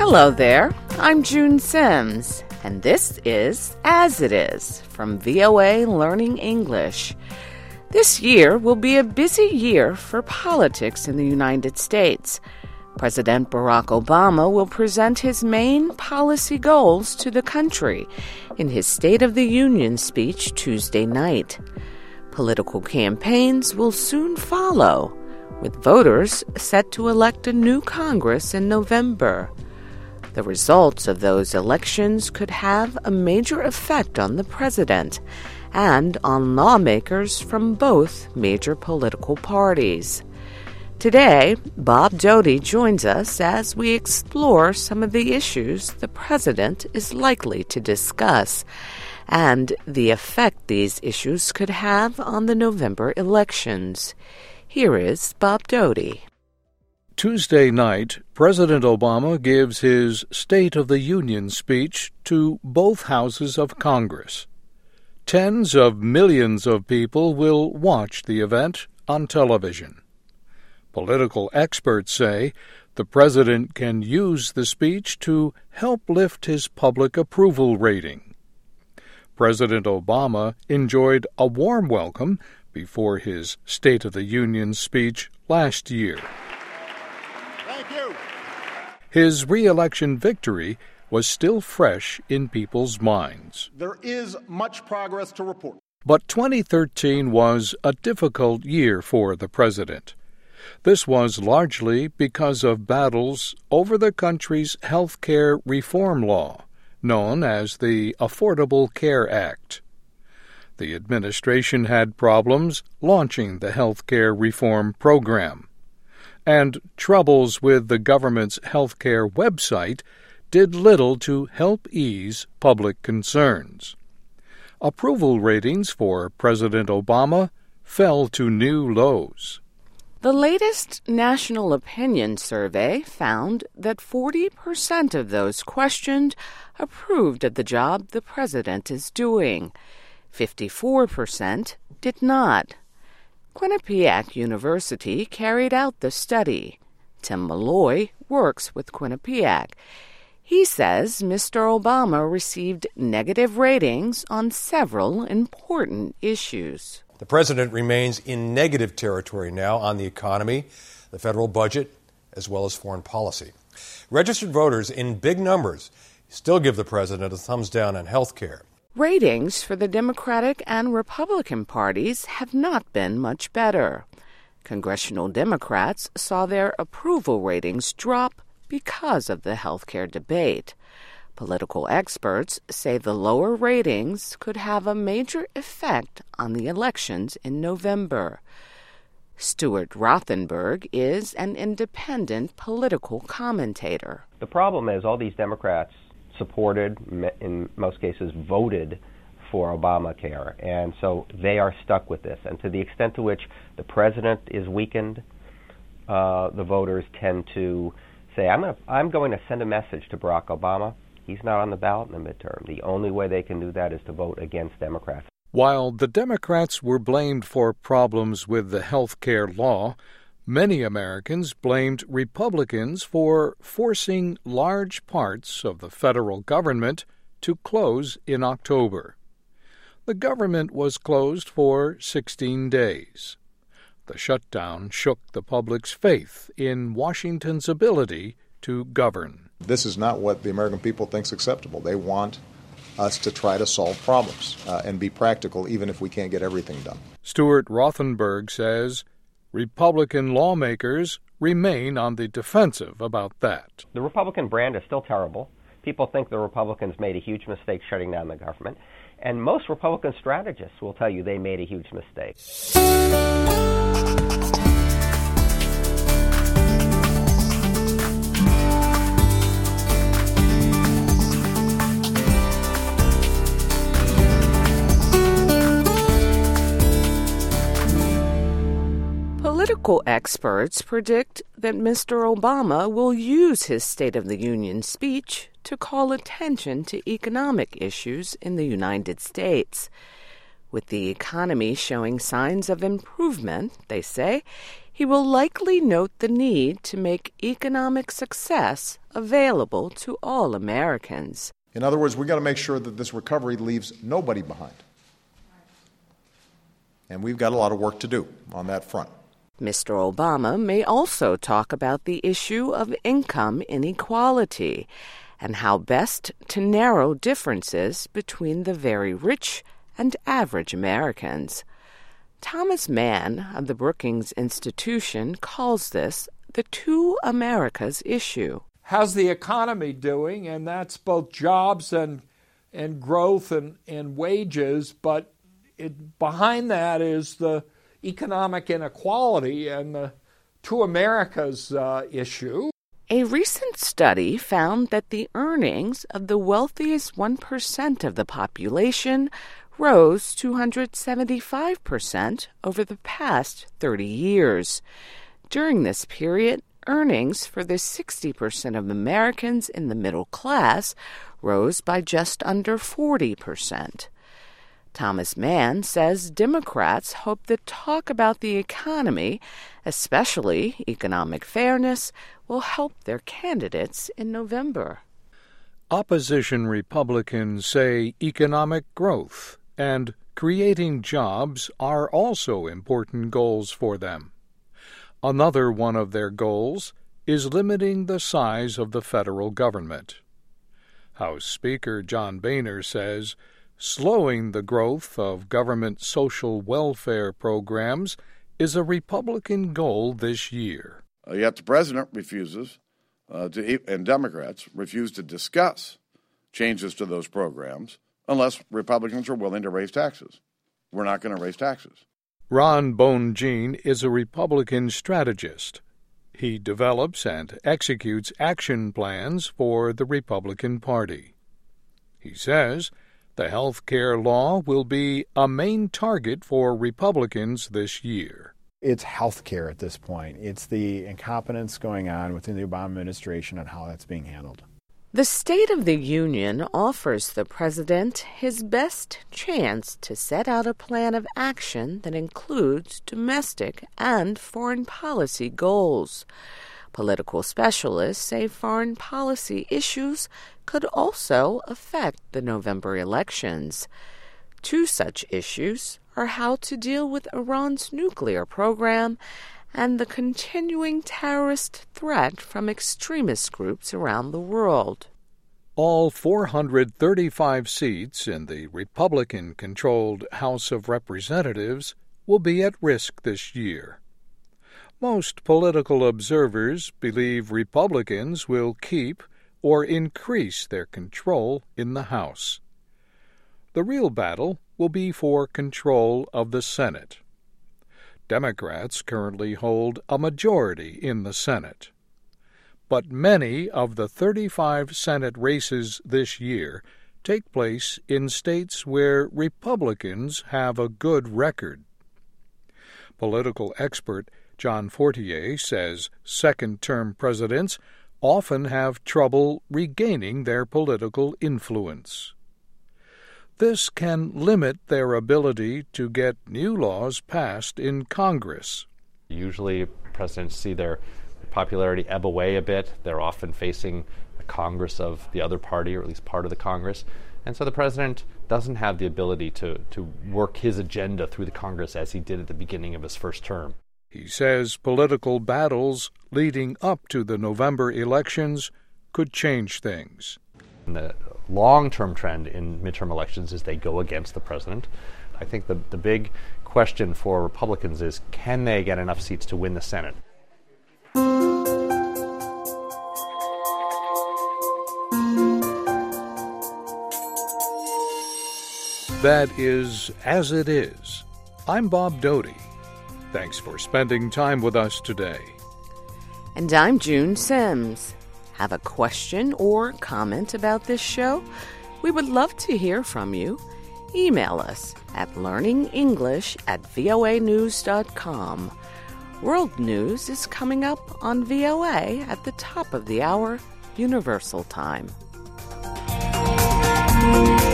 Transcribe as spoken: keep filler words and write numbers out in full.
Hello there, I'm June Sims, and this is As It Is from V O A Learning English. This year will be a busy year for politics in the United States. President Barack Obama will present his main policy goals to the country in his State of the Union speech Tuesday night. Political campaigns will soon follow, with voters set to elect a new Congress in November. The results of those elections could have a major effect on the president and on lawmakers from both major political parties. Today, Bob Doty joins us as we explore some of the issues the president is likely to discuss and the effect these issues could have on the November elections. Here is Bob Doty. Tuesday night, President Obama gives his State of the Union speech to both houses of Congress. Tens of millions of people will watch the event on television. Political experts say the president can use the speech to help lift his public approval rating. President Obama enjoyed a warm welcome before his State of the Union speech last year. Thank you. His re-election victory was still fresh in people's minds. There is much progress to report. But twenty thirteen was a difficult year for the president. This was largely because of battles over the country's health care reform law, known as the Affordable Care Act. The administration had problems launching the health care reform program, and troubles with the government's health care website did little to help ease public concerns. Approval ratings for President Obama fell to new lows. The latest National Opinion Survey found that forty percent of those questioned approved of the job the president is doing. fifty-four percent did not. Quinnipiac University carried out the study. Tim Malloy works with Quinnipiac. He says Mister Obama received negative ratings on several important issues. The president remains in negative territory now on the economy, the federal budget, as well as foreign policy. Registered voters in big numbers still give the president a thumbs down on health care. Ratings for the Democratic and Republican parties have not been much better. Congressional Democrats saw their approval ratings drop because of the health care debate. Political experts say the lower ratings could have a major effect on the elections in November. Stuart Rothenberg is an independent political commentator. The problem is all these Democrats supported, in most cases voted, for Obamacare, and so they are stuck with this. And to the extent to which the president is weakened, uh, the voters tend to say, I'm, gonna, I'm going to send a message to Barack Obama. He's not on the ballot in the midterm. The only way they can do that is to vote against Democrats. While the Democrats were blamed for problems with the health care law, many Americans blamed Republicans for forcing large parts of the federal government to close in October. The government was closed for sixteen days. The shutdown shook the public's faith in Washington's ability to govern. This is not what the American people think is acceptable. They want us to try to solve problems uh, and be practical even if we can't get everything done. Stuart Rothenberg says Republican lawmakers remain on the defensive about that. The Republican brand is still terrible. People think the Republicans made a huge mistake shutting down the government. And most Republican strategists will tell you they made a huge mistake. Political experts predict that Mister Obama will use his State of the Union speech to call attention to economic issues in the United States. With the economy showing signs of improvement, they say, he will likely note the need to make economic success available to all Americans. In other words, we've got to make sure that this recovery leaves nobody behind. And we've got a lot of work to do on that front. Mister Obama may also talk about the issue of income inequality and how best to narrow differences between the very rich and average Americans. Thomas Mann of the Brookings Institution calls this the Two Americas issue. How's the economy doing? And that's both jobs and and growth and, and wages, but it, behind that is the economic inequality and the Two Americas uh, issue. A recent study found that the earnings of the wealthiest one percent of the population rose two hundred seventy-five percent over the past thirty years. During this period, earnings for the sixty percent of Americans in the middle class rose by just under forty percent. Thomas Mann says Democrats hope that talk about the economy, especially economic fairness, will help their candidates in November. Opposition Republicans say economic growth and creating jobs are also important goals for them. Another one of their goals is limiting the size of the federal government. House Speaker John Boehner says slowing the growth of government social welfare programs is a Republican goal this year. Uh, yet the president refuses, uh, to, and Democrats refuse to discuss changes to those programs unless Republicans are willing to raise taxes. We're not going to raise taxes. Ron Bonjean is a Republican strategist. He develops and executes action plans for the Republican Party. He says the health care law will be a main target for Republicans this year. It's health care at this point. It's the incompetence going on within the Obama administration on how that's being handled. The State of the Union offers the president his best chance to set out a plan of action that includes domestic and foreign policy goals. Political specialists say foreign policy issues could also affect the November elections. Two such issues are how to deal with Iran's nuclear program and the continuing terrorist threat from extremist groups around the world. All four hundred thirty-five seats in the Republican-controlled House of Representatives will be at risk this year. Most political observers believe Republicans will keep or increase their control in the House. The real battle will be for control of the Senate. Democrats currently hold a majority in the Senate. But many of the thirty-five Senate races this year take place in states where Republicans have a good record. Political expert John Fortier says second-term presidents often have trouble regaining their political influence. This can limit their ability to get new laws passed in Congress. Usually presidents see their popularity ebb away a bit. They're often facing a Congress of the other party, or at least part of the Congress. And so the president doesn't have the ability to, to work his agenda through the Congress as he did at the beginning of his first term. He says political battles leading up to the November elections could change things. And the long-term trend in midterm elections is they go against the president. I think the, the big question for Republicans is, can they get enough seats to win the Senate? That is As It Is. I'm Bob Doty. Thanks for spending time with us today. And I'm June Sims. Have a question or comment about this show? We would love to hear from you. Email us at learningenglish at voa news dot com. World News is coming up on V O A at the top of the hour, Universal Time.